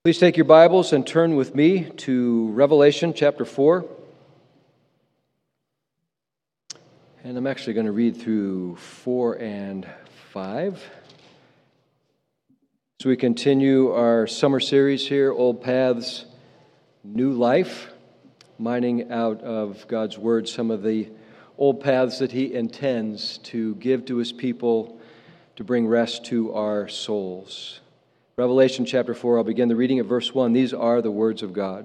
Please take your Bibles and turn with me to Revelation chapter 4. And I'm actually going to read through 4 and 5. As we continue our summer series here, Old Paths, New Life, mining out of God's Word some of the old paths that He intends to give to His people to bring rest to our souls. Revelation chapter 4, I'll begin the reading at verse 1. These are the words of God.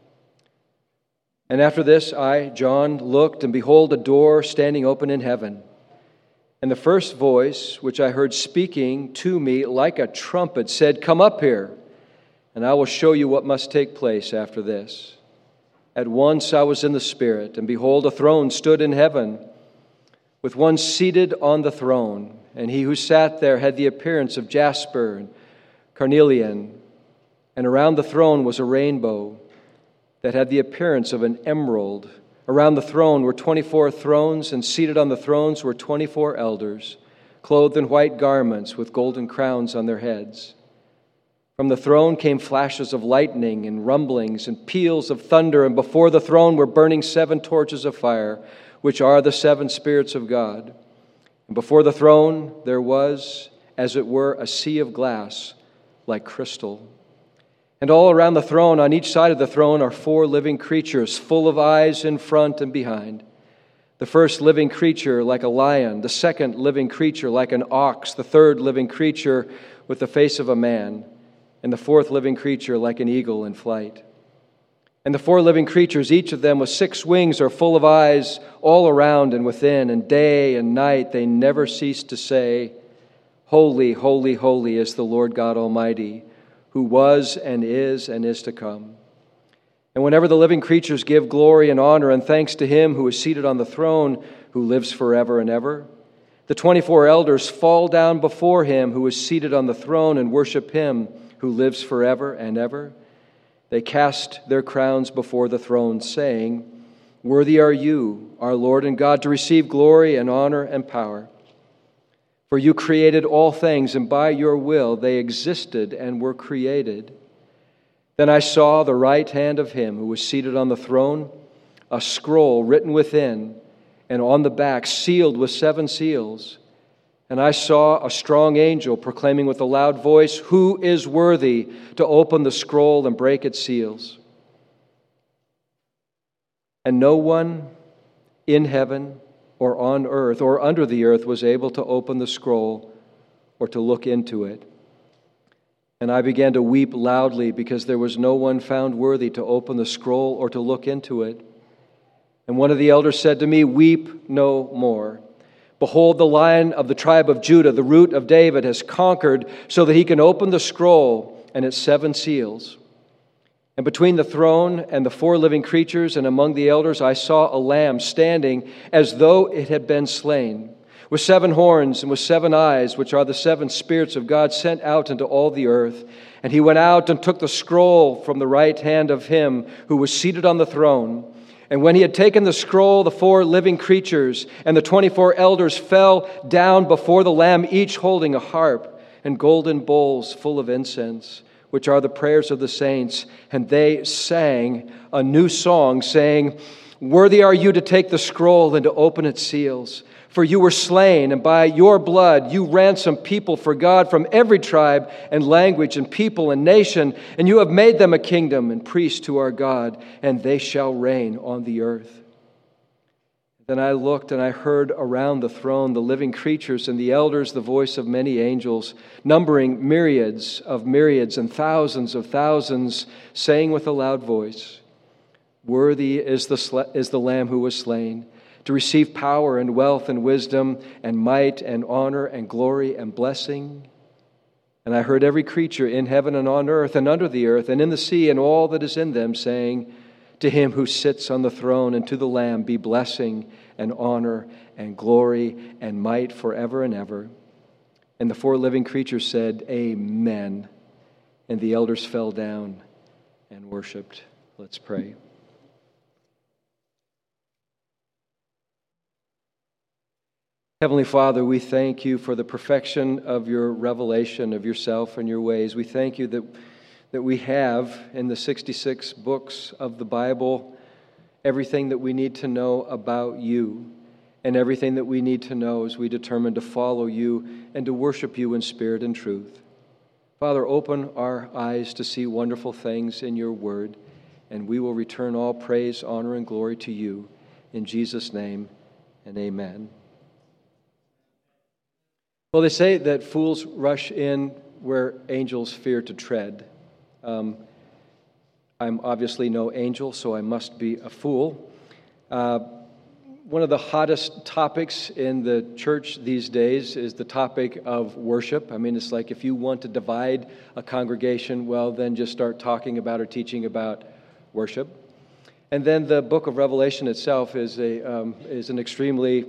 And after this, I, John, looked, and behold, a door standing open in heaven. And the first voice, which I heard speaking to me like a trumpet, said, "Come up here, and I will show you what must take place after this." At once I was in the Spirit, and behold, a throne stood in heaven, with one seated on the throne. And he who sat there had the appearance of jasper and carnelian, and around the throne was a rainbow that had the appearance of an emerald. Around the throne were 24 thrones, and seated on the thrones were 24 elders, clothed in white garments with golden crowns on their heads. From the throne came flashes of lightning and rumblings and peals of thunder, and before the throne were burning 7 torches of fire, which are the 7 spirits of God. And before the throne there was, as it were, a sea of glass, like crystal. And all around the throne, on each side of the throne, are 4 living creatures, full of eyes in front and behind. The first living creature like a lion, the second living creature like an ox, the third living creature with the face of a man, and the fourth living creature like an eagle in flight. And the 4 living creatures, each of them with 6 wings, are full of eyes all around and within, and day and night they never cease to say, "Holy, holy, holy is the Lord God Almighty, who was and is to come." And whenever the living creatures give glory and honor and thanks to Him who is seated on the throne, who lives forever and ever, the 24 elders fall down before Him who is seated on the throne and worship Him who lives forever and ever. They cast their crowns before the throne, saying, "Worthy are you, our Lord and God, to receive glory and honor and power. For you created all things, and by your will they existed and were created." Then I saw the right hand of Him who was seated on the throne, a scroll written within, and on the back sealed with 7 seals. And I saw a strong angel proclaiming with a loud voice, "Who is worthy to open the scroll and break its seals?" And no one in heaven or on earth or under the earth was able to open the scroll or to look into it. And I began to weep loudly because there was no one found worthy to open the scroll or to look into it. And one of the elders said to me, "Weep no more. Behold, the Lion of the tribe of Judah, the Root of David, has conquered so that He can open the scroll and its 7 seals." And between the throne and the 4 living creatures and among the elders, I saw a lamb standing as though it had been slain, with 7 horns and with 7 eyes, which are the 7 spirits of God sent out into all the earth. And He went out and took the scroll from the right hand of Him who was seated on the throne. And when He had taken the scroll, the 4 living creatures and the 24 elders fell down before the Lamb, each holding a harp and golden bowls full of incense, which are the prayers of the saints. And they sang a new song, saying, "Worthy are you to take the scroll and to open its seals. For you were slain, and by your blood you ransomed people for God from every tribe and language and people and nation, and you have made them a kingdom and priests to our God, and they shall reign on the earth." Then I looked, and I heard around the throne the living creatures and the elders the voice of many angels, numbering myriads of myriads and thousands of thousands, saying with a loud voice, "Worthy is the Lamb who was slain, to receive power and wealth and wisdom and might and honor and glory and blessing." And I heard every creature in heaven and on earth and under the earth and in the sea and all that is in them saying, "To Him who sits on the throne and to the Lamb be blessing and honor and glory and might forever and ever." And the 4 living creatures said, "Amen." And the elders fell down and worshiped. Let's pray. Heavenly Father, we thank you for the perfection of your revelation of yourself and your ways. We thank you that that we have in the 66 books of the Bible everything that we need to know about you and everything that we need to know as we determine to follow you and to worship you in spirit and truth. Father, open our eyes to see wonderful things in your word, and we will return all praise, honor, and glory to you. In Jesus' name, and amen. Well, they say that fools rush in where angels fear to tread. I'm obviously no angel, so I must be a fool. One of the hottest topics in the church these days is the topic of worship. I mean, it's like if you want to divide a congregation, well, then just start talking about or teaching about worship. And then the book of Revelation itself is an extremely,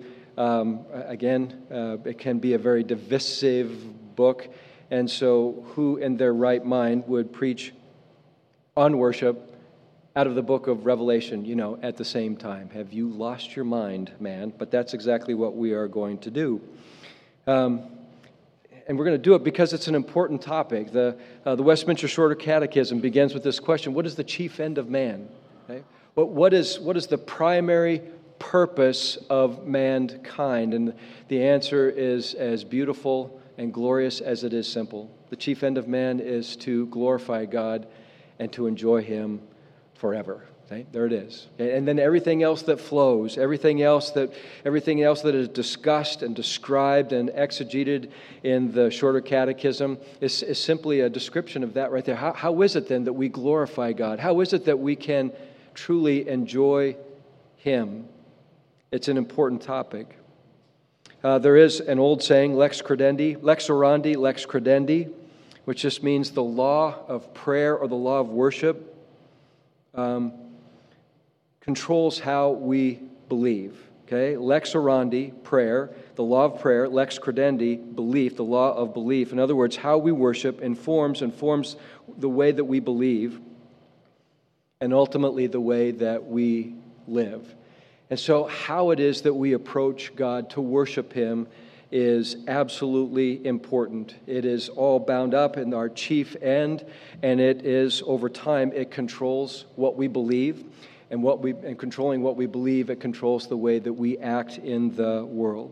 it can be a very divisive book. And so who in their right mind would preach on worship out of the book of Revelation, at the same time? Have you lost your mind, man? But that's exactly what we are going to do. And we're going to do it because it's an important topic. The Westminster Shorter Catechism begins with this question: what is the chief end of man? Okay? What is the primary purpose of mankind? And the answer is as beautiful and glorious as it is simple. The chief end of man is to glorify God and to enjoy Him forever. Okay? There it is. And then everything else that flows, everything else that is discussed and described and exegeted in the Shorter Catechism is simply a description of that right there. How is it then that we glorify God? How is it that we can truly enjoy Him? It's an important topic. There is an old saying, lex credendi, lex orandi, lex credendi, which just means the law of prayer or the law of worship controls how we believe. Okay, lex orandi, prayer, the law of prayer; lex credendi, belief, the law of belief. In other words, how we worship informs the way that we believe, and ultimately the way that we live. And so, how it is that we approach God to worship Him is absolutely important. It is all bound up in our chief end, and it is, over time, it controls what we believe, and controlling what we believe, it controls the way that we act in the world.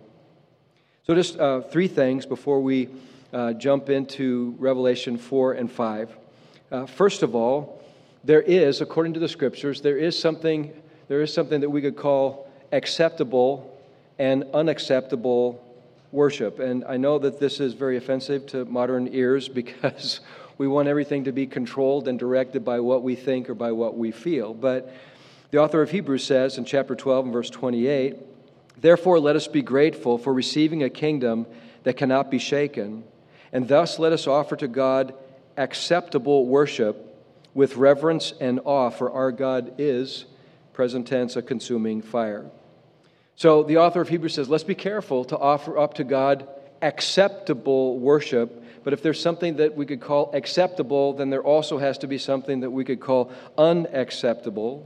So just three things before we jump into Revelation 4 and 5. First of all, there is, according to the Scriptures, there is something that we could call acceptable and unacceptable worship. And I know that this is very offensive to modern ears because we want everything to be controlled and directed by what we think or by what we feel. But the author of Hebrews says in chapter 12 and verse 28, "Therefore let us be grateful for receiving a kingdom that cannot be shaken, and thus let us offer to God acceptable worship with reverence and awe, for our God is," present tense, "a consuming fire." So the author of Hebrews says, let's be careful to offer up to God acceptable worship. But if there's something that we could call acceptable, then there also has to be something that we could call unacceptable.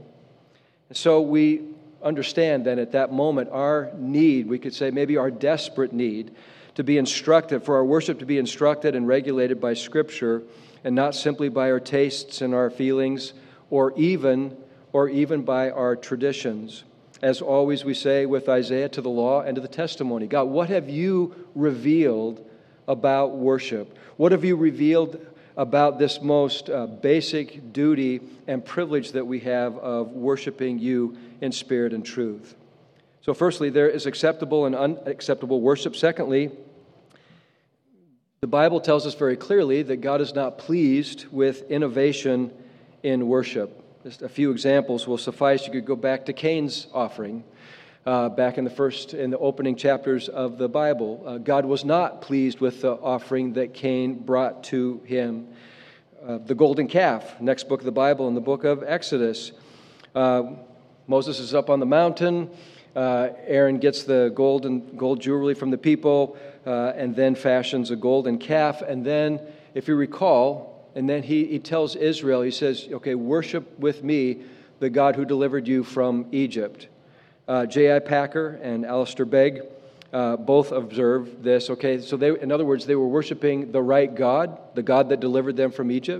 So we understand that at that moment, our need, we could say maybe our desperate need, to be instructed, for our worship to be instructed and regulated by Scripture, and not simply by our tastes and our feelings, or even by our traditions. As always, we say with Isaiah, to the law and to the testimony. God, what have you revealed about worship? What have you revealed about this most basic duty and privilege that we have of worshiping you in spirit and truth? So firstly, there is acceptable and unacceptable worship. Secondly, the Bible tells us very clearly that God is not pleased with innovation in worship. Just a few examples will suffice. You could go back to Cain's offering back in the opening chapters of the Bible. God was not pleased with the offering that Cain brought to him. The golden calf, next book of the Bible, in the book of Exodus. Moses is up on the mountain. Aaron gets the gold jewelry from the people, and then fashions a golden calf. And then, if you recall, and then he tells Israel, he says, okay, worship with me the God who delivered you from Egypt. J.I. Packer and Alistair Begg both observe this. Okay, so in other words, they were worshiping the right God, the God that delivered them from Egypt,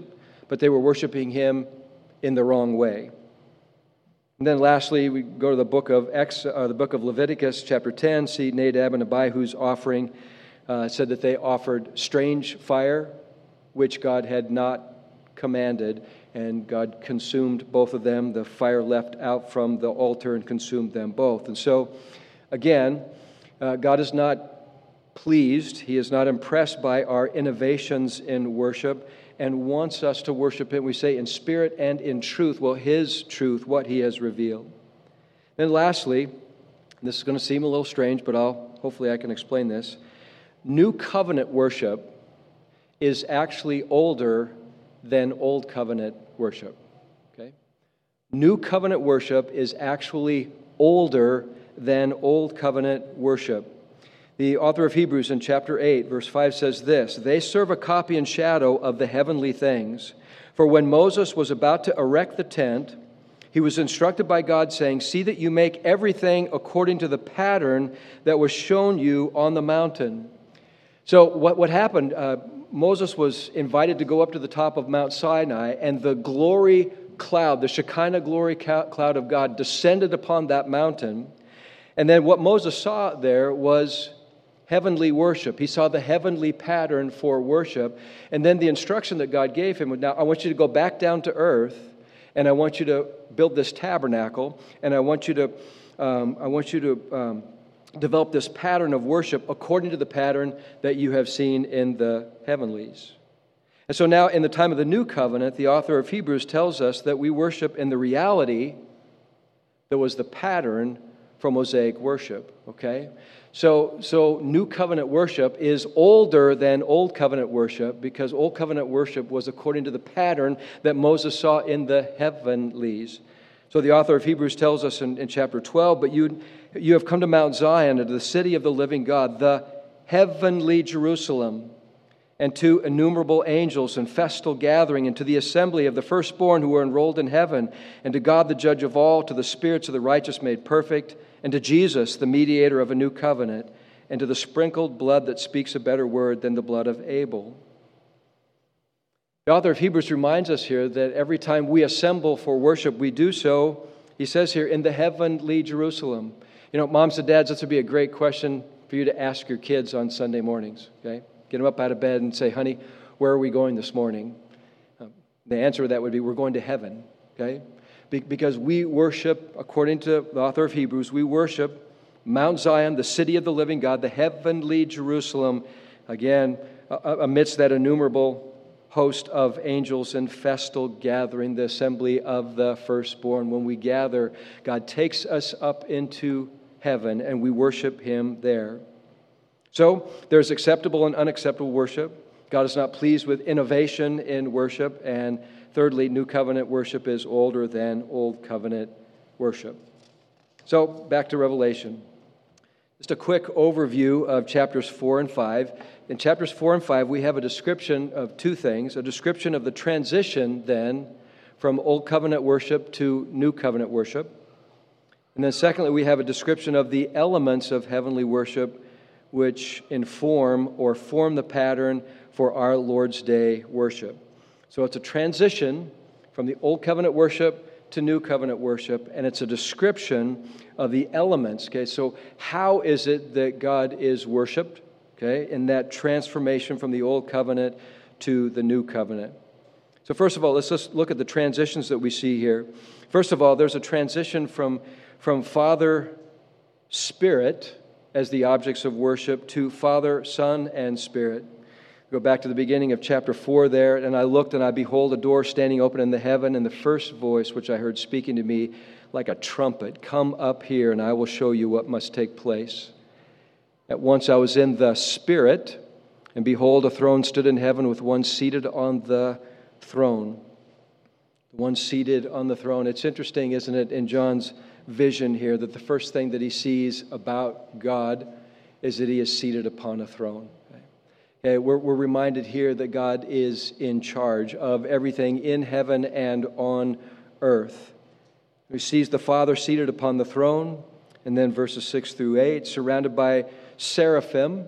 but they were worshiping him in the wrong way. And then lastly, we go to the book of Leviticus, chapter 10, see Nadab and Abihu's offering. Said that they offered strange fire, which God had not commanded, and God consumed both of them. The fire left out from the altar and consumed them both. And so, again, God is not pleased. He is not impressed by our innovations in worship and wants us to worship him, we say, in spirit and in truth. Well, his truth, what he has revealed. Then lastly, this is going to seem a little strange, but hopefully I can explain this. New covenant worship is actually older than old covenant worship. Okay? New covenant worship is actually older than old covenant worship. The author of Hebrews in chapter 8, verse 5 says this, "They serve a copy and shadow of the heavenly things. For when Moses was about to erect the tent, he was instructed by God, saying, 'See that you make everything according to the pattern that was shown you on the mountain.'" So what happened, Moses was invited to go up to the top of Mount Sinai, and the glory cloud, the Shekinah glory cloud of God, descended upon that mountain. And then what Moses saw there was heavenly worship. He saw the heavenly pattern for worship. And then the instruction that God gave him was, now I want you to go back down to earth, and I want you to build this tabernacle, and I want you to develop this pattern of worship according to the pattern that you have seen in the heavenlies. And so now in the time of the new covenant, the author of Hebrews tells us that we worship in the reality that was the pattern for Mosaic worship, okay? So new covenant worship is older than old covenant worship because old covenant worship was according to the pattern that Moses saw in the heavenlies. So the author of Hebrews tells us in chapter 12, "But you have come to Mount Zion, and to the city of the living God, the heavenly Jerusalem, and to innumerable angels and festal gathering, and to the assembly of the firstborn who are enrolled in heaven, and to God the judge of all, to the spirits of the righteous made perfect, and to Jesus, the mediator of a new covenant, and to the sprinkled blood that speaks a better word than the blood of Abel." The author of Hebrews reminds us here that every time we assemble for worship, we do so, he says here, in the heavenly Jerusalem. You know, moms and dads, this would be a great question for you to ask your kids on Sunday mornings, okay? Get them up out of bed and say, "Honey, where are we going this morning?" The answer to that would be, we're going to heaven, okay? Because we worship, according to the author of Hebrews, we worship Mount Zion, the city of the living God, the heavenly Jerusalem, again, amidst that innumerable host of angels in festal gathering, the assembly of the firstborn. When we gather, God takes us up into heaven, and we worship him there. So there's acceptable and unacceptable worship. God is not pleased with innovation in worship. And thirdly, new covenant worship is older than old covenant worship. So back to Revelation. Just a quick overview of chapters 4 and 5. In chapters 4 and 5, we have a description of two things, a description of the transition then from old covenant worship to new covenant worship. And then secondly, we have a description of the elements of heavenly worship which inform or form the pattern for our Lord's Day worship. So it's a transition from the old covenant worship to new covenant worship, and it's a description of the elements. Okay, so how is it that God is worshiped? Okay, in that transformation from the old covenant to the new covenant. So first of all, let's just look at the transitions that we see here. First of all, there's a transition from Father, Spirit as the objects of worship to Father, Son, and Spirit. Go back to the beginning of chapter 4 there, "And I looked, and I behold a door standing open in the heaven, and the first voice which I heard speaking to me like a trumpet, 'Come up here, and I will show you what must take place.' At once I was in the Spirit, and behold, a throne stood in heaven with one seated on the throne." The one seated on the throne. It's interesting, isn't it, in John's vision here, that the first thing that he sees about God is that he is seated upon a throne. Okay, we're reminded here that God is in charge of everything in heaven and on earth. He sees the Father seated upon the throne, and then verses 6 through 8, surrounded by seraphim.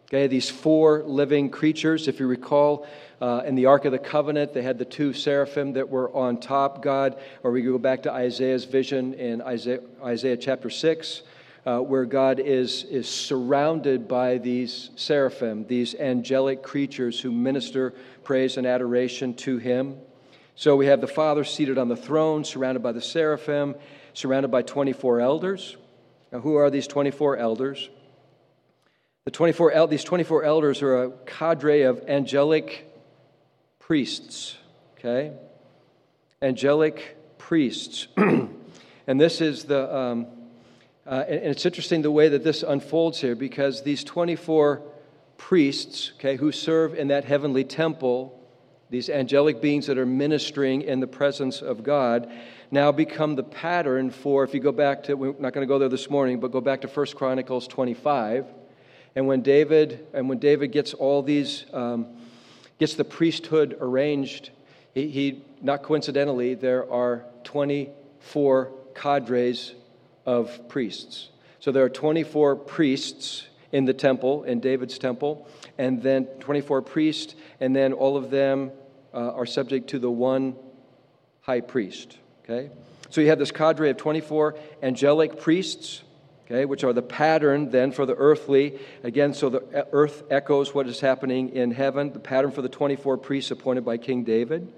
Okay, these four living creatures, if you recall, in the Ark of the Covenant, they had the two seraphim that were on top. God, or we go back to Isaiah's vision in Isaiah chapter 6, where God is surrounded by these seraphim, these angelic creatures who minister praise and adoration to Him. So we have the Father seated on the throne, surrounded by the seraphim, surrounded by 24 elders. Now, who are these 24 elders? These 24 elders are a cadre of angelic priests, okay? Angelic priests. And this is and it's interesting the way that this unfolds here, because these 24 priests, okay, who serve in that heavenly temple, these angelic beings that are ministering in the presence of God, now become the pattern for, if you go back to, we're not going to go there this morning, but go back to 1 Chronicles 25. And when David gets all these, gets the priesthood arranged, he not coincidentally, there are 24 cadres of priests. So there are 24 priests in the temple, in David's temple, and then 24 priests, and then all of them are subject to the one high priest. Okay, so you have this cadre of 24 angelic priests, okay, which are the pattern then for the earthly. Again, so the earth echoes what is happening in heaven, the pattern for the 24 priests appointed by King David.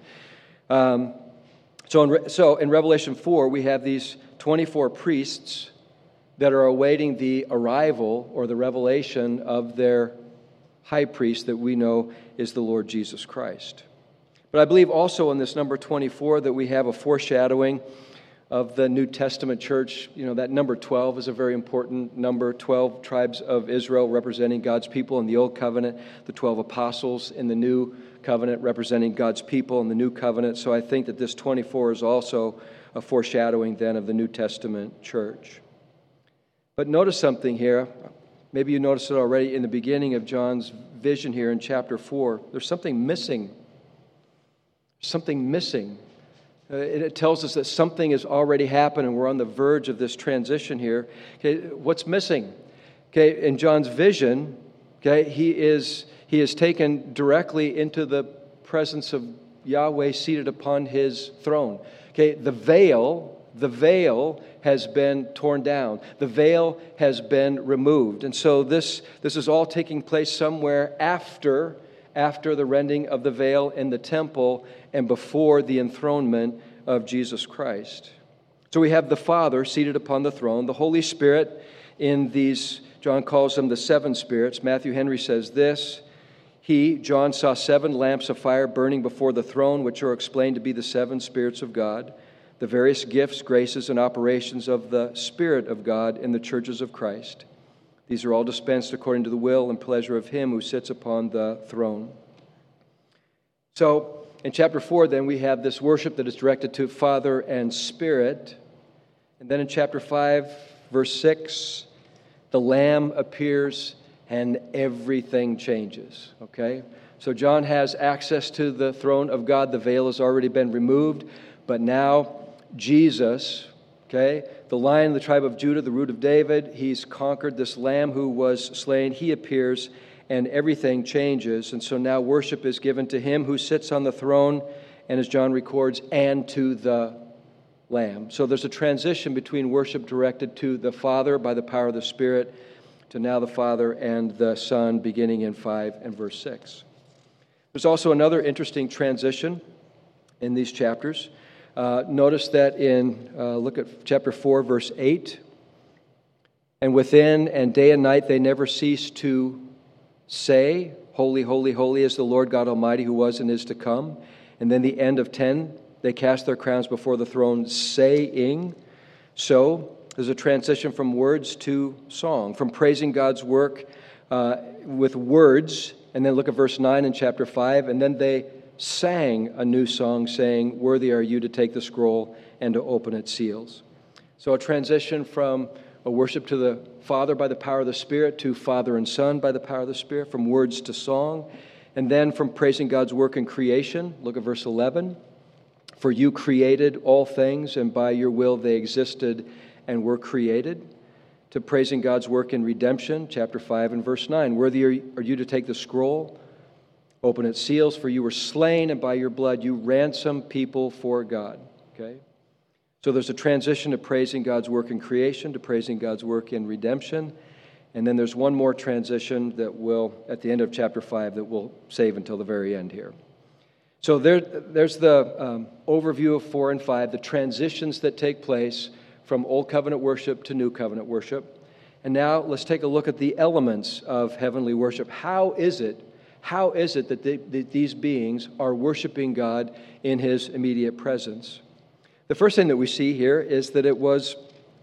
So in Revelation 4, we have these 24 priests that are awaiting the arrival or the revelation of their high priest that we know is the Lord Jesus Christ. But I believe also in this number 24 that we have a foreshadowing of the New Testament church. You know, that number 12 is a very important number. 12 tribes of Israel representing God's people in the Old Covenant, the 12 apostles in the New Covenant representing God's people in the New Covenant. So I think that this 24 is also a foreshadowing then of the New Testament church. But notice something here. Maybe you noticed it already in the beginning of John's vision here in chapter 4. There's something missing. Something missing. It tells us that something has already happened and we're on the verge of this transition here. Okay, what's missing? Okay, in John's vision, okay, he is taken directly into the presence of Yahweh seated upon His throne. Okay, the veil has been torn down. The veil has been removed. And so this is all taking place somewhere after the rending of the veil in the temple and before the enthronement of Jesus Christ. So we have the Father seated upon the throne, the Holy Spirit in these, John calls them the seven spirits. Matthew Henry says this: John, saw 7 lamps of fire burning before the throne, which are explained to be the 7 spirits of God, the various gifts, graces, and operations of the Spirit of God in the churches of Christ. These are all dispensed according to the will and pleasure of Him who sits upon the throne. So, in chapter 4, then, we have this worship that is directed to Father and Spirit. And then in chapter 5, verse 6, the Lamb appears and everything changes. Okay? So John has access to the throne of God. The veil has already been removed. But now, Jesus, okay, the Lion of the tribe of Judah, the root of David, He's conquered this Lamb who was slain. He appears and everything changes. And so now worship is given to Him who sits on the throne, and as John records, and to the Lamb. So there's a transition between worship directed to the Father by the power of the Spirit to now the Father and the Son, beginning in 5 and verse 6. There's also another interesting transition in these chapters. Notice that look at chapter 4, verse 8. And within and day and night they never cease to say, Holy, holy, holy is the Lord God Almighty who was and is to come. And then the end of 10, they cast their crowns before the throne, saying. So there's a transition from words to song, from praising God's work with words. And then look at verse 9 in chapter 5. And then they sang a new song saying, Worthy are you to take the scroll and to open its seals. So a transition from a worship to the Father by the power of the Spirit to Father and Son by the power of the Spirit, from words to song, and then from praising God's work in creation. Look at verse 11. For you created all things, and by your will they existed and were created. to praising God's work in redemption, chapter 5 and verse 9. Worthy are you to take the scroll, open its seals, for you were slain, and by your blood you ransomed people for God. Okay? So there's a transition to praising God's work in creation, to praising God's work in redemption. And then there's one more transition that will, at the end of chapter 5, that we'll save until the very end here. So there's the overview of 4 and 5, the transitions that take place from Old Covenant worship to New Covenant worship. And now let's take a look at the elements of heavenly worship. How is it that these beings are worshiping God in His immediate presence? The first thing that we see here is that it was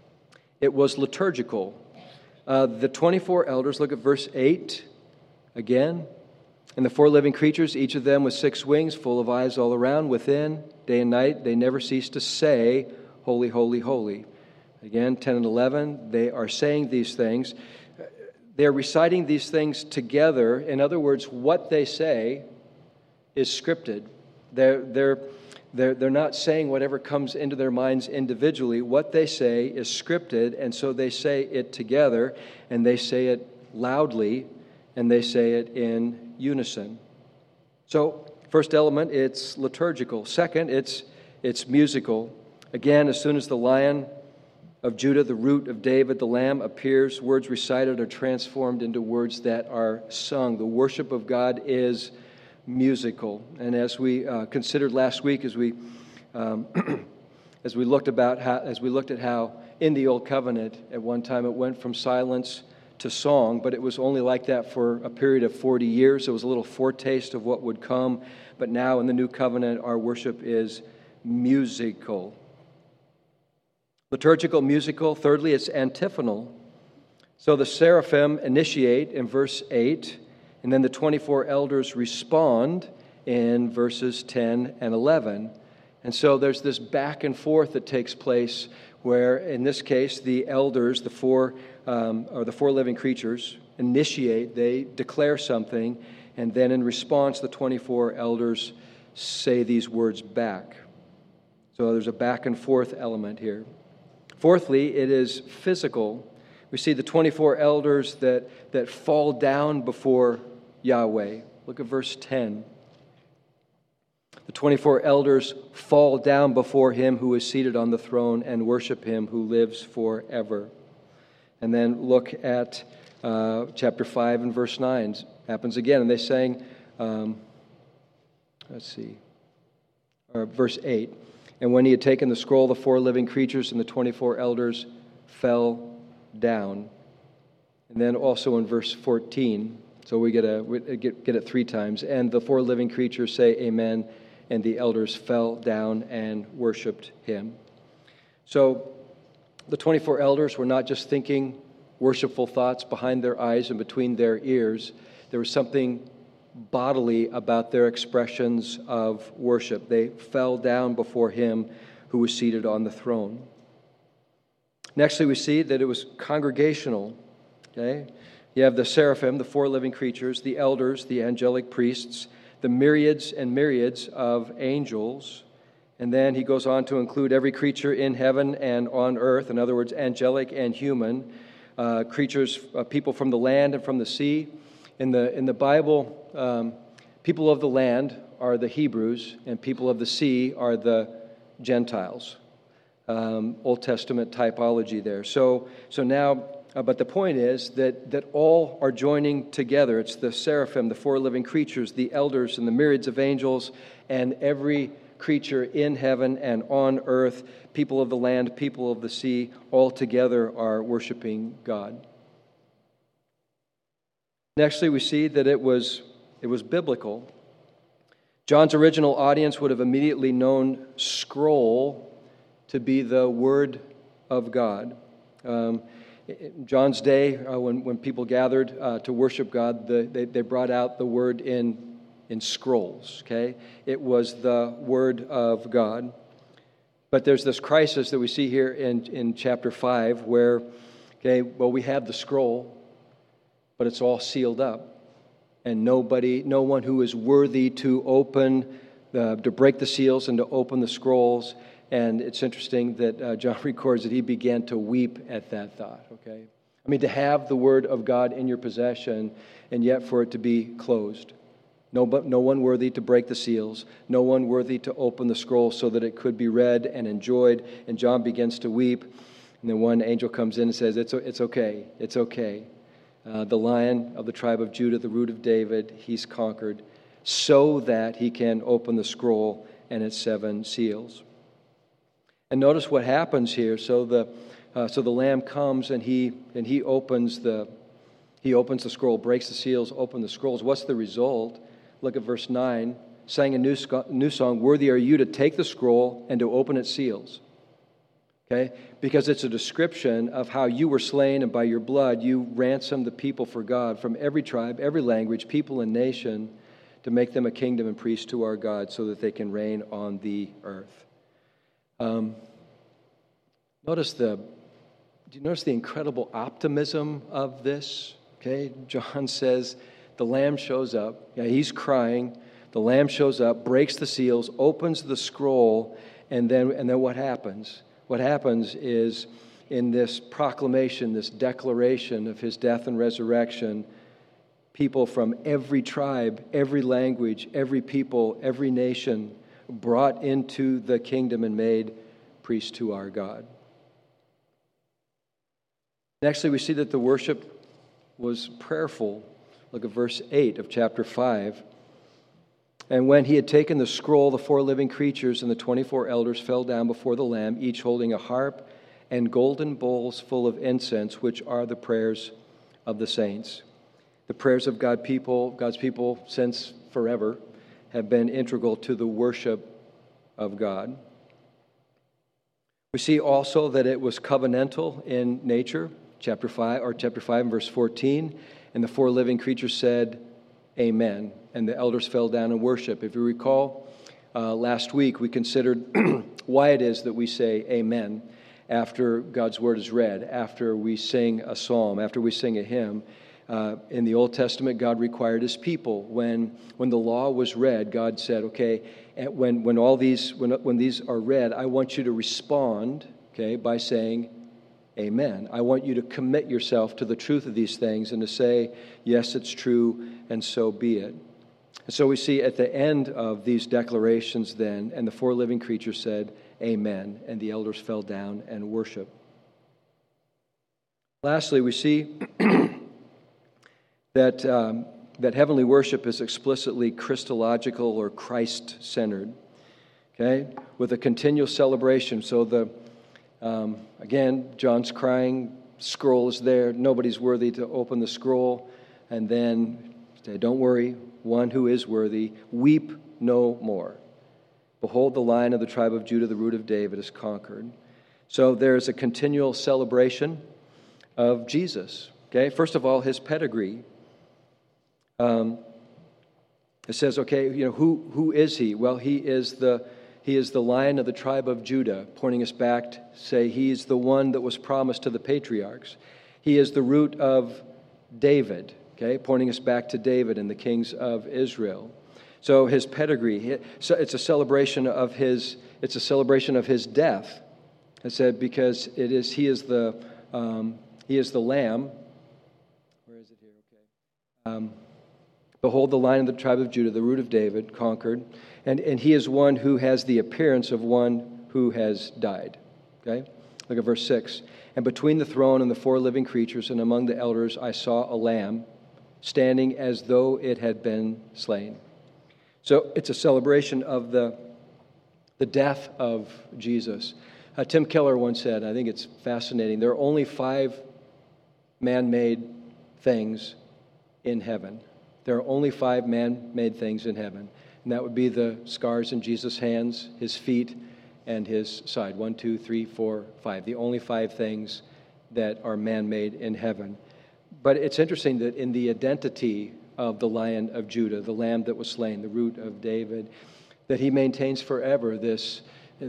liturgical. The 24 elders, look at verse 8 again. And the 4 living creatures, each of them with 6 wings, full of eyes all around, within, day and night, they never cease to say, Holy, holy, holy. Again, 10 and 11, they are saying these things. They're reciting these things together. In other words, what they say is scripted. They're not saying whatever comes into their minds individually. What they say is scripted, and so they say it together, and they say it loudly, and they say it in unison. So, first element, it's liturgical. Second, it's musical. Again, as soon as the Lion of Judah, the Root of David, the Lamb appears, words recited are transformed into words that are sung. The worship of God is musical. And as we considered last week, as we looked at how in the Old Covenant at one time it went from silence to song, but it was only like that for a period of 40 years. It was a little foretaste of what would come. But now in the New Covenant, our worship is musical. Liturgical, musical. Thirdly, it's antiphonal. So the seraphim initiate in verse 8, and then the 24 elders respond in verses 10 and 11. And so there's this back and forth that takes place where, in this case, the elders, the four living creatures, initiate, they declare something, and then in response, the 24 elders say these words back. So there's a back and forth element here. Fourthly, it is physical. We see the 24 elders that fall down before Yahweh. Look at verse 10. The 24 elders fall down before Him who is seated on the throne and worship Him who lives forever. And then look at chapter 5 and verse 9. It happens again. And they sang, verse 8. And when He had taken the scroll, the 4 living creatures and the 24 elders fell down. And then also in verse 14, so we get it 3 times. And the 4 living creatures say, Amen, and the elders fell down and worshiped Him. So the 24 elders were not just thinking worshipful thoughts behind their eyes and between their ears. There was something bodily about their expressions of worship. They fell down before Him who was seated on the throne. Nextly, we see that it was congregational. Okay? You have the seraphim, the 4 living creatures, the elders, the angelic priests, the myriads and myriads of angels. And then he goes on to include every creature in heaven and on earth, in other words, angelic and human, creatures, people from the land and from the sea. In the Bible, people of the land are the Hebrews, and people of the sea are the Gentiles. Old Testament typology there. So now, but the point is that all are joining together. It's the seraphim, the 4 living creatures, the elders, and the myriads of angels, and every creature in heaven and on earth, people of the land, people of the sea, all together are worshiping God. Nextly, we see that it was biblical. John's original audience would have immediately known scroll to be the Word of God. In John's day, when people gathered to worship God, they brought out the Word in scrolls. Okay, it was the Word of God. But there's this crisis that we see here in chapter 5, where we have the scroll, but it's all sealed up, and no one who is worthy to break the seals and to open the scrolls. And it's interesting that John records that he began to weep at that thought. Okay, I mean, to have the Word of God in your possession, and yet for it to be closed. No one worthy to break the seals, no one worthy to open the scroll so that it could be read and enjoyed. And John begins to weep. And then one angel comes in and says, it's okay, it's okay. The Lion of the tribe of Judah, the Root of David, he's conquered, so that he can open the scroll and its 7 seals. And notice what happens here. So the Lamb comes and he opens the scroll, breaks the seals, opens the scrolls. What's the result? Look at verse 9. Sang a new song, "Worthy are you to take the scroll and to open its seals." Okay? Because it's a description of how you were slain, and by your blood you ransomed the people for God from every tribe, every language, people, and nation, to make them a kingdom and priests to our God, so that they can reign on the earth. Do you notice the incredible optimism of this? Okay, John says the Lamb shows up. Yeah, he's crying. The Lamb shows up, breaks the seals, opens the scroll, and then what happens? What happens is, in this proclamation, this declaration of his death and resurrection, people from every tribe, every language, every people, every nation brought into the kingdom and made priests to our God. Nextly, we see that the worship was prayerful. Look at verse 8 of chapter 5. And when he had taken the scroll, the 4 living creatures and the 24 elders fell down before the Lamb, each holding a harp and golden bowls full of incense, which are the prayers of the saints. The prayers of God's people since forever, have been integral to the worship of God. We see also that it was covenantal in nature. Chapter 5 and verse 14, and the 4 living creatures said, "Amen." And the elders fell down and worship. If you recall, last week we considered why it is that we say amen after God's word is read, after we sing a psalm, after we sing a hymn. In the Old Testament, God required his people, when the law was read, God said, okay, when these are read, I want you to respond, okay, by saying amen. I want you to commit yourself to the truth of these things and to say, yes, it's true, and so be it. And so we see at the end of these declarations then, and the 4 living creatures said, amen, and the elders fell down and worshiped. Lastly, we see that heavenly worship is explicitly Christological or Christ-centered, okay, with a continual celebration. So again, John's crying, scroll is there, nobody's worthy to open the scroll, and then say, don't worry, one who is worthy, weep no more. Behold, the Lion of the tribe of Judah, the Root of David, is conquered. So there's a continual celebration of Jesus. Okay, first of all, his pedigree. It says, okay, who is he? Well, he is the Lion of the tribe of Judah, pointing us back to say he's the one that was promised to the patriarchs. He is the root of David, okay, pointing us back to David and the kings of Israel. So his pedigree, it's a celebration of his death. I said because he is the Lamb. Where is it here? Okay. Behold, the Lion of the tribe of Judah, the Root of David, conquered, and he is one who has the appearance of one who has died. Okay, look at verse 6. And between the throne and the 4 living creatures, and among the elders, I saw a lamb standing as though it had been slain. So it's a celebration of the death of Jesus. Tim Keller once said, I think it's fascinating, there are only 5 man-made things in heaven. There are only 5 man-made things in heaven. And that would be the scars in Jesus' hands, his feet, and his side. 1, 2, 3, 4, 5. The only 5 things that are man-made in heaven. But it's interesting that in the identity of the Lion of Judah, the Lamb that was slain, the Root of David, that he maintains forever these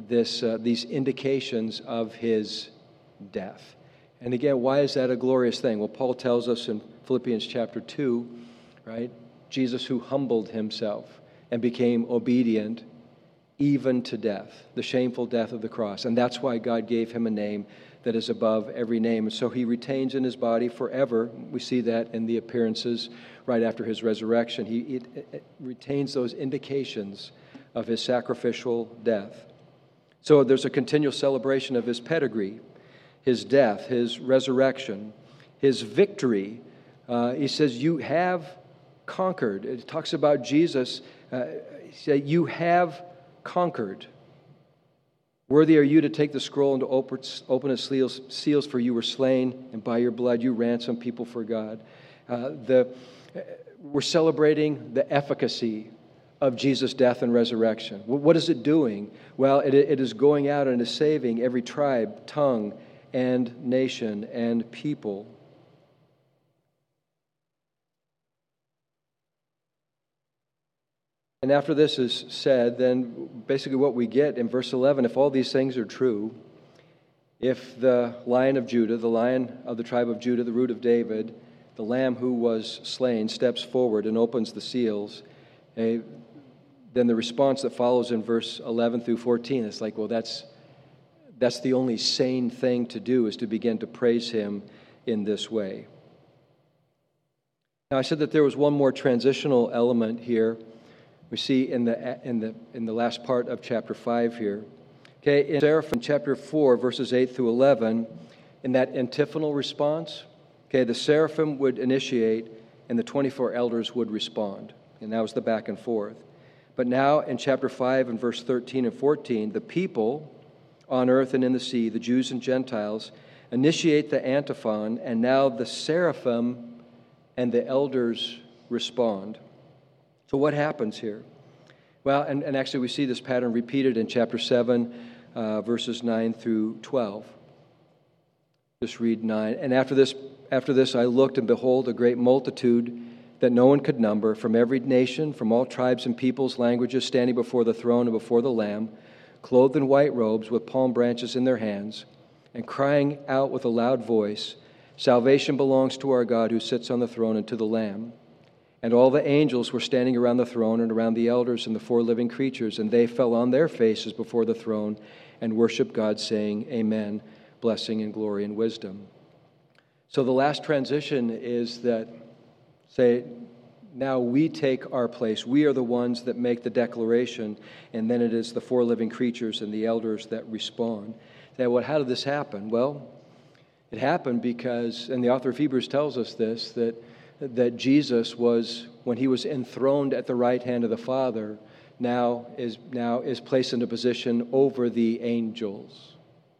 indications of his death. And again, why is that a glorious thing? Well, Paul tells us in Philippians chapter 2, right? Jesus who humbled himself and became obedient even to death, the shameful death of the cross. And that's why God gave him a name that is above every name. And so he retains in his body forever. We see that in the appearances right after his resurrection. He retains those indications of his sacrificial death. So there's a continual celebration of his pedigree, his death, his resurrection, his victory. He says, you have conquered. It talks about Jesus. He said, you have conquered. Worthy are you to take the scroll and to open its seals, for you were slain, and by your blood you ransomed people for God. We're celebrating the efficacy of Jesus' death and resurrection. What is it doing? Well, it is going out and is saving every tribe, tongue, and nation and people. And after this is said, then basically what we get in verse 11, if all these things are true, if the Lion of Judah, the Lion of the tribe of Judah, the root of David, the Lamb who was slain, steps forward and opens the seals, then the response that follows in verse 11 through 14 is like, well, that's the only sane thing to do, is to begin to praise him in this way. Now, I said that there was one more transitional element here. We see in the last part of chapter 5 here. Okay, in Seraphim chapter 4, verses 8 through 11, in that antiphonal response, okay, the seraphim would initiate and the 24 elders would respond. And that was the back and forth. But now in chapter 5 and verse 13 and 14, the people on earth and in the sea, the Jews and Gentiles, initiate the antiphon, and now the seraphim and the elders respond. So what happens here? Well, and actually we see this pattern repeated in chapter 7, verses 9 through 12. Just read 9. And after this I looked, and behold, a great multitude that no one could number, from every nation, from all tribes and peoples, languages, standing before the throne and before the Lamb, clothed in white robes, with palm branches in their hands, and crying out with a loud voice, "Salvation belongs to our God who sits on the throne and to the Lamb." And all the angels were standing around the throne and around the elders and the four living creatures, and they fell on their faces before the throne and worshiped God, saying, Amen, blessing and glory and wisdom. So the last transition is that, say, now we take our place. We are the ones that make the declaration, and then it is the four living creatures and the elders that respond. Say, well, how did this happen? Well, it happened because, and the author of Hebrews tells us this, that Jesus was, when he was enthroned at the right hand of the Father, now is placed in a position over the angels.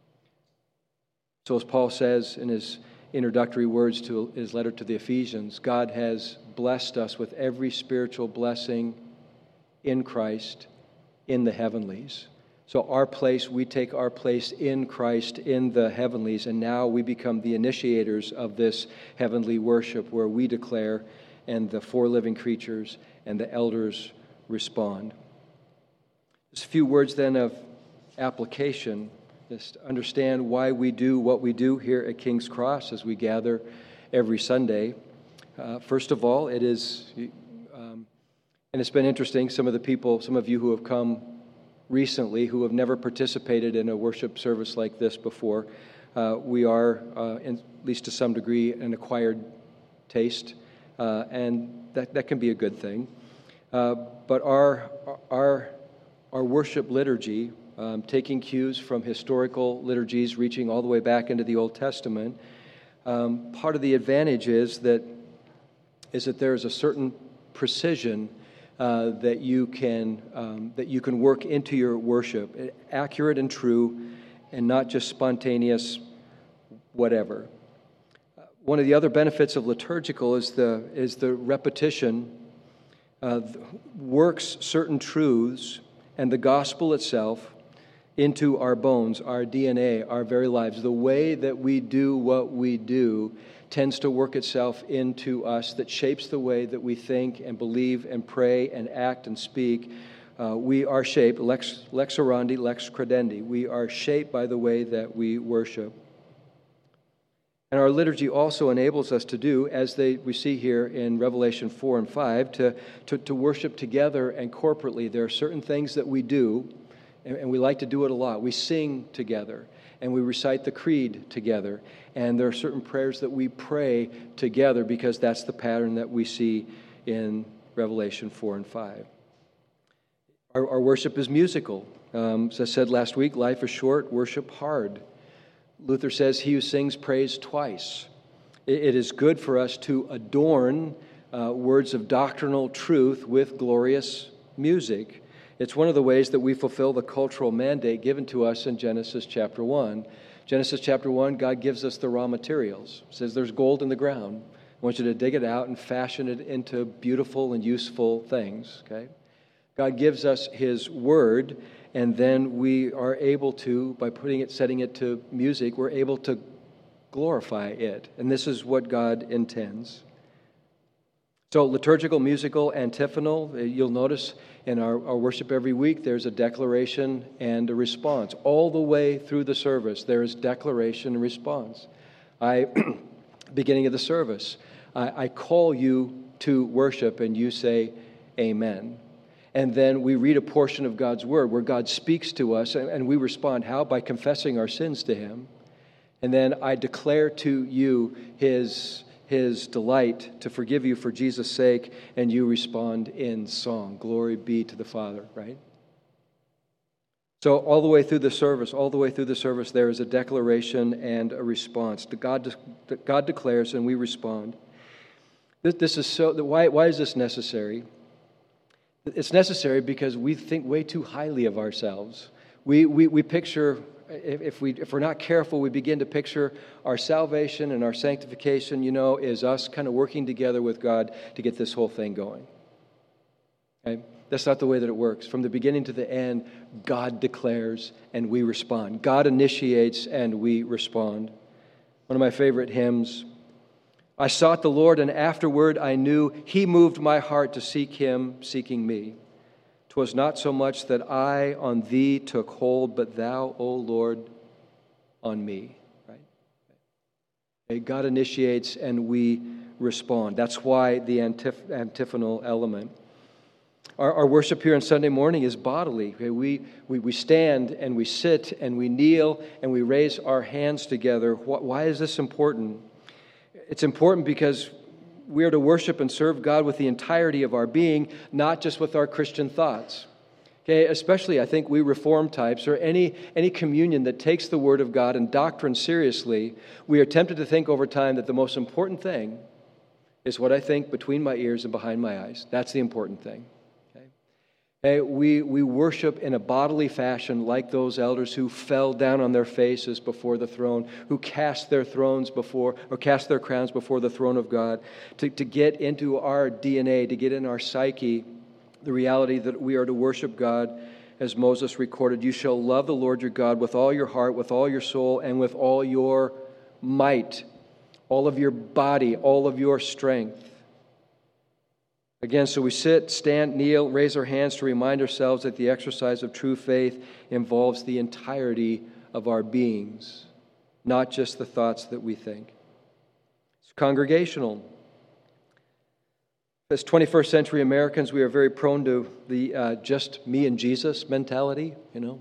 So as Paul says in his introductory words to his letter to the Ephesians, God has blessed us with every spiritual blessing in Christ in the heavenlies. So our place, we take our place in Christ in the heavenlies, and now we become the initiators of this heavenly worship where we declare, and the four living creatures and the elders respond. Just a few words then of application, just to understand why we do what we do here at King's Cross as we gather every Sunday. First of all, it is, and it's been interesting, some of you who have come recently who have never participated in a worship service like this before. We are, at least to some degree, an acquired taste, and that can be a good thing. But our worship liturgy, taking cues from historical liturgies, reaching all the way back into the Old Testament, part of the advantage is that there is a certain precision that you can work into your worship, accurate and true, and not just spontaneous whatever. One of the other benefits of liturgical is the repetition works certain truths and the gospel itself into our bones, our DNA, our very lives. The way that we do what we do tends to work itself into us, that shapes the way that we think and believe and pray and act and speak. We are shaped, lex orandi, lex credendi. We are shaped by the way that we worship. And our liturgy also enables us to do, as we see here in Revelation 4 and 5, to worship together and corporately. There are certain things that we do and we like to do it a lot. We sing together, and we recite the creed together. And there are certain prayers that we pray together because that's the pattern that we see in Revelation 4 and 5. Our worship is musical. As I said last week, life is short, worship hard. Luther says, he who sings prays twice. It is good for us to adorn words of doctrinal truth with glorious music. It's one of the ways that we fulfill the cultural mandate given to us in Genesis chapter 1. Genesis chapter 1, God gives us the raw materials. He says there's gold in the ground. I want you to dig it out and fashion it into beautiful and useful things. Okay? God gives us His Word, and then we are able to, by setting it to music, we're able to glorify it. And this is what God intends. So liturgical, musical, antiphonal, you'll notice in our worship every week, there's a declaration and a response. All the way through the service, there is declaration and response. Beginning of the service, I call you to worship, and you say, amen. And then we read a portion of God's Word where God speaks to us, and we respond. How? By confessing our sins to Him. And then I declare to you His delight to forgive you for Jesus' sake, and you respond in song. Glory be to the Father, right? So all the way through the service, there is a declaration and a response. God declares, and we respond. This is so. Why is this necessary? It's necessary because we think way too highly of ourselves. We picture, if we're not careful, we begin to picture our salvation and our sanctification, is us kind of working together with God to get this whole thing going. Okay? That's not the way that it works. From the beginning to the end, God declares and we respond. God initiates and we respond. One of my favorite hymns, I sought the Lord, and afterward I knew He moved my heart to seek Him, seeking me. 'Twas not so much that I on Thee took hold, but Thou, O Lord, on me. Right? Okay, God initiates and we respond. That's why the antiphonal element. Our worship here on Sunday morning is bodily. Okay? We stand and we sit and we kneel and we raise our hands together. Why is this important? It's important because we are to worship and serve God with the entirety of our being, not just with our Christian thoughts. Okay, especially I think we Reformed types, or any communion that takes the Word of God and doctrine seriously, we are tempted to think over time that the most important thing is what I think between my ears and behind my eyes. That's the important thing. We worship in a bodily fashion like those elders who fell down on their faces before the throne, who cast their crowns before the throne of God, to get into our DNA, to get in our psyche, the reality that we are to worship God as Moses recorded. You shall love the Lord your God with all your heart, with all your soul, and with all your might, all of your body, all of your strength. Again, so we sit, stand, kneel, raise our hands to remind ourselves that the exercise of true faith involves the entirety of our beings, not just the thoughts that we think. It's congregational. As 21st century Americans, we are very prone to the just me and Jesus mentality,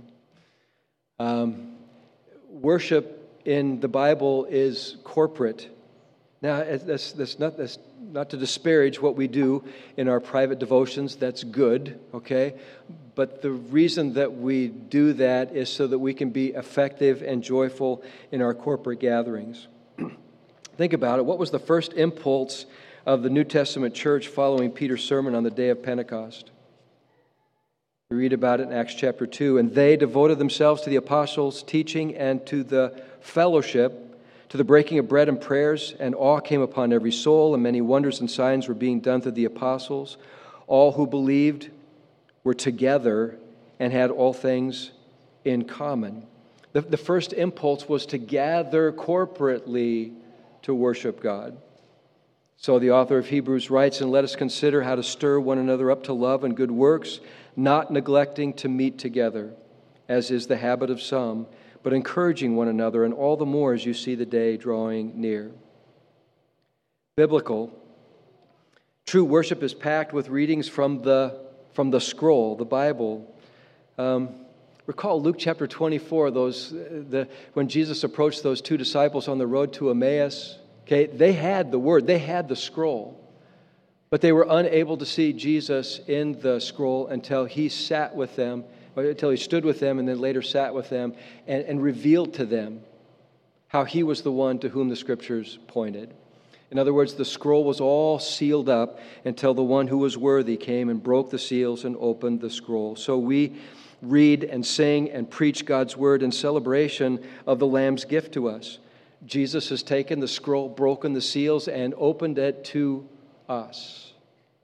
Worship in the Bible is corporate. Now, that's not to disparage what we do in our private devotions. That's good, okay? But the reason that we do that is so that we can be effective and joyful in our corporate gatherings. Think about it. What was the first impulse of the New Testament church following Peter's sermon on the day of Pentecost? We read about it in Acts chapter 2. And they devoted themselves to the apostles' teaching and to the fellowship, to the breaking of bread and prayers, and awe came upon every soul, and many wonders and signs were being done through the apostles. All who believed were together and had all things in common. The first impulse was to gather corporately to worship God. So the author of Hebrews writes, and let us consider how to stir one another up to love and good works, not neglecting to meet together, as is the habit of some, but encouraging one another, and all the more as you see the day drawing near. Biblical. True worship is packed with readings from the scroll, the Bible. We're Recall Luke chapter 24, when Jesus approached those two disciples on the road to Emmaus. Okay, they had the word, they had the scroll, but they were unable to see Jesus in the scroll until he sat with them, or until he stood with them and then later sat with them and revealed to them how he was the one to whom the Scriptures pointed. In other words, the scroll was all sealed up until the one who was worthy came and broke the seals and opened the scroll. So we read and sing and preach God's word in celebration of the Lamb's gift to us. Jesus has taken the scroll, broken the seals, and opened it to us.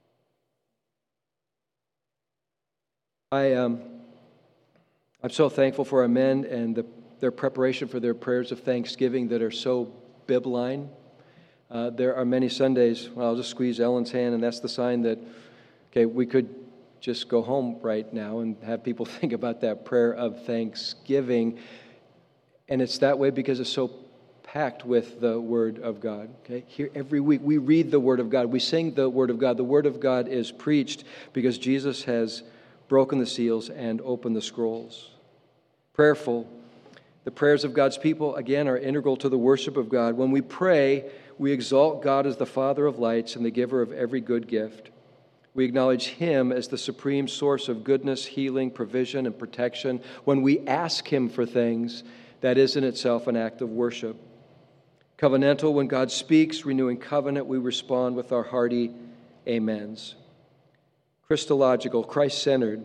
I'm so thankful for our men and their preparation for their prayers of thanksgiving that are so bibline. There are many Sundays, well, I'll just squeeze Ellen's hand, and that's the sign that, okay, we could just go home right now and have people think about that prayer of thanksgiving. And it's that way because it's so packed with the Word of God. Okay, here every week we read the Word of God, we sing the Word of God. The Word of God is preached because Jesus has broken the seals and opened the scrolls. Prayerful. The prayers of God's people, again, are integral to the worship of God. When we pray, we exalt God as the Father of lights and the giver of every good gift. We acknowledge Him as the supreme source of goodness, healing, provision, and protection. When we ask Him for things, that is in itself an act of worship. Covenantal, when God speaks, renewing covenant, we respond with our hearty amens. Christological, Christ-centered.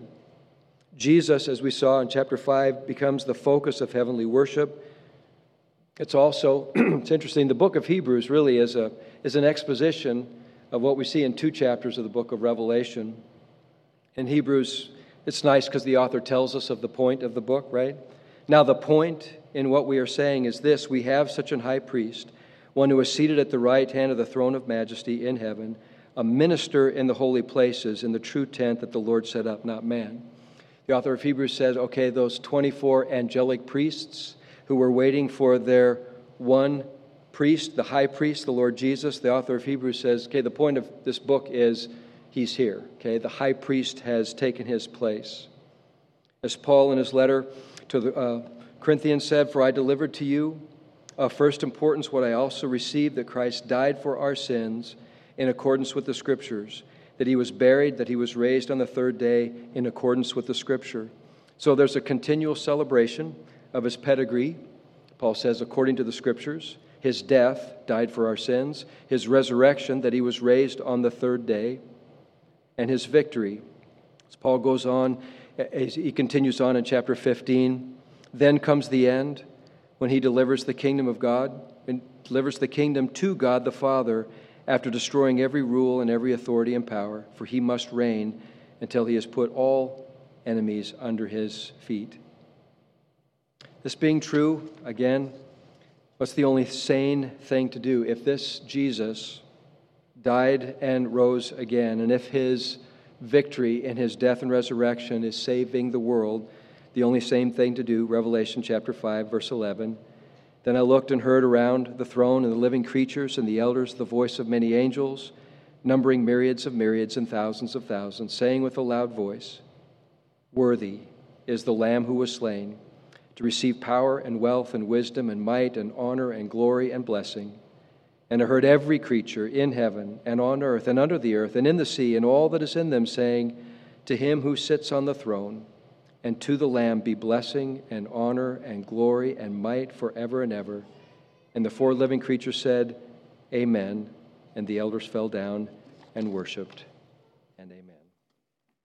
Jesus, as we saw in chapter 5, becomes the focus of heavenly worship. It's also, it's interesting, the book of Hebrews really is an exposition of what we see in 2 chapters of the book of Revelation. In Hebrews, it's nice because the author tells us of the point of the book, right? Now the point in what we are saying is this: we have such an high priest, one who is seated at the right hand of the throne of majesty in heaven, a minister in the holy places, in the true tent that the Lord set up, not man. The author of Hebrews says, okay, those 24 angelic priests who were waiting for their one priest, the high priest, the Lord Jesus, the author of Hebrews says, okay, the point of this book is he's here. Okay, the high priest has taken his place. As Paul in his letter to the Corinthians said, for I delivered to you of first importance what I also received, that Christ died for our sins in accordance with the Scriptures, that he was buried, that he was raised on the third day in accordance with the Scripture. So there's a continual celebration of his pedigree. Paul says, according to the Scriptures, his death, died for our sins, his resurrection, that he was raised on the third day, and his victory. As Paul goes on, as he continues on in chapter 15, then comes the end when he delivers the kingdom of God, and delivers the kingdom to God the Father, after destroying every rule and every authority and power, for he must reign until he has put all enemies under his feet. This being true, again, what's the only sane thing to do? If this Jesus died and rose again, and if his victory in his death and resurrection is saving the world, the only sane thing to do, Revelation chapter 5, verse 11, then I looked and heard around the throne and the living creatures and the elders the voice of many angels, numbering myriads of myriads and thousands of thousands, saying with a loud voice, worthy is the Lamb who was slain, to receive power and wealth and wisdom and might and honor and glory and blessing. And I heard every creature in heaven and on earth and under the earth and in the sea and all that is in them saying, to him who sits on the throne and to the Lamb be blessing and honor and glory and might forever and ever. And the four living creatures said, Amen. And the elders fell down and worshiped. And amen.